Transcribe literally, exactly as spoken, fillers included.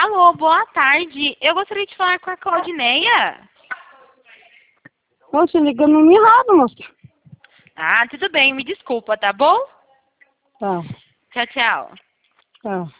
Alô, boa tarde. Eu gostaria de falar com a Claudineia. Você liga no nome errado, moça. Ah, tudo bem, me desculpa, tá bom? Tá, Tchau, tchau. tá.